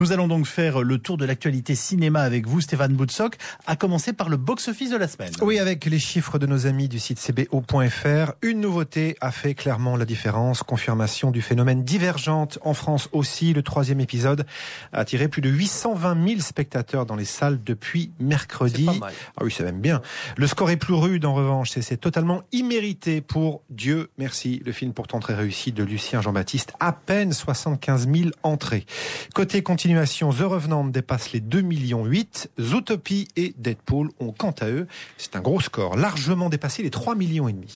Nous allons donc faire le tour de l'actualité cinéma avec vous, Stéphane Boutsock, à commencer par le box-office de la semaine. Oui, avec les chiffres de nos amis du site cbo.fr, une nouveauté a fait clairement la différence. Confirmation du phénomène Divergente en France aussi. Le 3e épisode a attiré plus de 820 000 spectateurs dans les salles depuis mercredi. C'est pas mal. Ah oui, c'est même bien. Le score est plus rude en revanche, c'est totalement immérité pour Dieu merci. Le film pourtant très réussi de Lucien Jean-Baptiste, à peine 75 000 entrées. Côté continuation, The Revenant dépasse les 2,8 millions. Zootopie et Deadpool ont quant à eux, c'est un gros score, largement dépassé les 3,5 millions.